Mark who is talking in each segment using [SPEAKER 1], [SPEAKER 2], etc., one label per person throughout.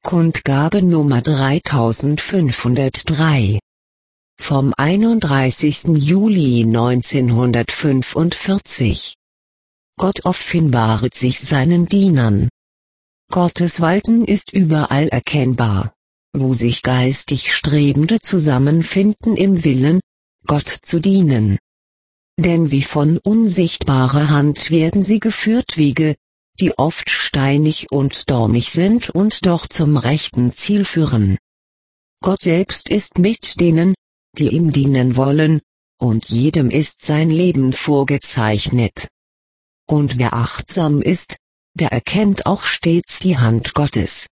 [SPEAKER 1] Kundgabe Nummer 3503. Vom 31. Juli 1945. Gott offenbaret sich seinen Dienern. Gottes Walten ist überall erkennbar, wo sich geistig Strebende zusammenfinden im Willen, Gott zu dienen. Denn wie von unsichtbarer Hand werden sie geführt Wege, die oft steinig und dornig sind und doch zum rechten Ziel führen. Gott selbst ist mit denen, die ihm dienen wollen, und jedem ist sein Leben vorgezeichnet. Und wer achtsam ist, der erkennt auch stets die Hand Gottes.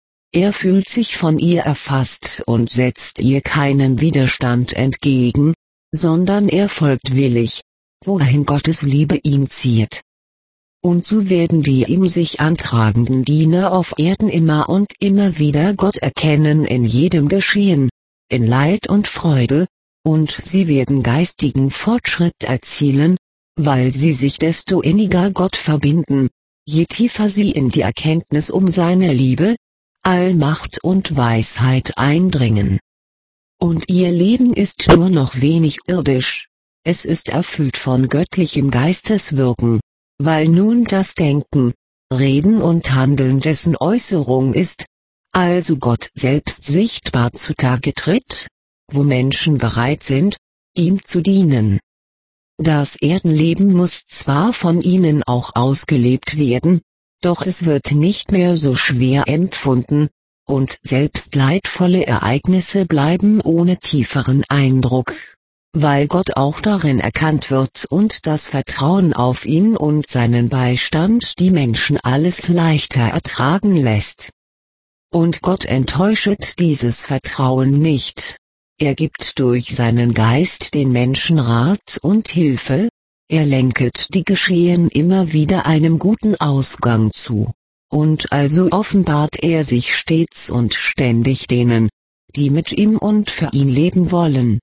[SPEAKER 1] Er fühlt sich von ihr erfasst und setzt ihr keinen Widerstand entgegen, sondern er folgt willig, wohin Gottes Liebe ihn zieht. Und so werden die ihm sich antragenden Diener auf Erden immer und immer wieder Gott erkennen in jedem Geschehen, in Leid und Freude, und sie werden geistigen Fortschritt erzielen, weil sie sich desto inniger Gott verbinden, je tiefer sie in die Erkenntnis um seine Liebe, Allmacht und Weisheit eindringen. Und ihr Leben ist nur noch wenig irdisch, es ist erfüllt von göttlichem Geisteswirken, weil nun das Denken, Reden und Handeln dessen Äußerung ist, also Gott selbst sichtbar zutage tritt, wo Menschen bereit sind, ihm zu dienen. Das Erdenleben muss zwar von ihnen auch ausgelebt werden, doch es wird nicht mehr so schwer empfunden, und selbst leidvolle Ereignisse bleiben ohne tieferen Eindruck, weil Gott auch darin erkannt wird und das Vertrauen auf ihn und seinen Beistand die Menschen alles leichter ertragen lässt. Und Gott enttäuschet dieses Vertrauen nicht. Er gibt durch seinen Geist den Menschen Rat und Hilfe, er lenket die Geschehen immer wieder einem guten Ausgang zu, und also offenbart er sich stets und ständig denen, die mit ihm und für ihn leben wollen.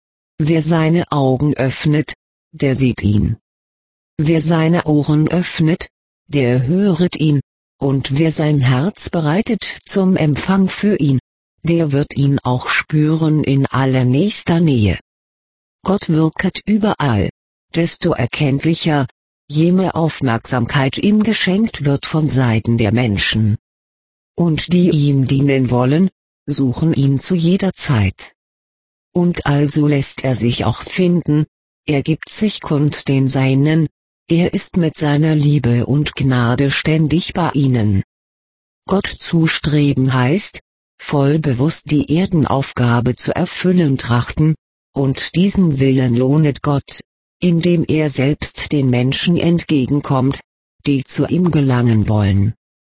[SPEAKER 1] Wer seine Augen öffnet, der sieht ihn. Wer seine Ohren öffnet, der höret ihn, und wer sein Herz bereitet zum Empfang für ihn, der wird ihn auch spüren in allernächster Nähe. Gott wirket überall, desto erkenntlicher, je mehr Aufmerksamkeit ihm geschenkt wird von Seiten der Menschen. Und die ihm dienen wollen, suchen ihn zu jeder Zeit. Und also lässt er sich auch finden, er gibt sich kund den Seinen, er ist mit seiner Liebe und Gnade ständig bei ihnen. Gott zustreben heißt, voll bewusst die Erdenaufgabe zu erfüllen trachten, und diesen Willen lohnet Gott, indem er selbst den Menschen entgegenkommt, die zu ihm gelangen wollen.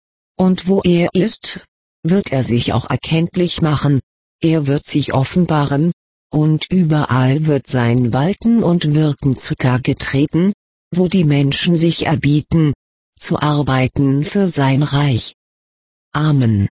[SPEAKER 1] Und wo er ist, wird er sich auch erkenntlich machen, er wird sich offenbaren, und überall wird sein Walten und Wirken zutage treten, wo die Menschen sich erbieten, zu arbeiten für sein Reich. Amen.